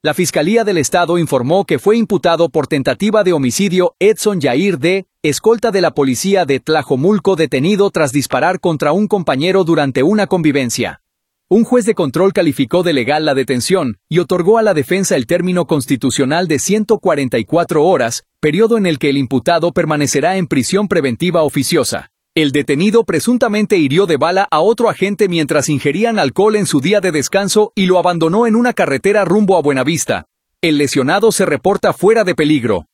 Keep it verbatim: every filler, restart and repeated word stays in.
La Fiscalía del Estado informó que fue imputado por tentativa de homicidio Edson Yair D., escolta de la policía de Tlajomulco, detenido tras disparar contra un compañero durante una convivencia. Un juez de control calificó de legal la detención y otorgó a la defensa el término constitucional de ciento cuarenta y cuatro horas, periodo en el que el imputado permanecerá en prisión preventiva oficiosa. El detenido presuntamente hirió de bala a otro agente mientras ingerían alcohol en su día de descanso y lo abandonó en una carretera rumbo a Buenavista. El lesionado se reporta fuera de peligro.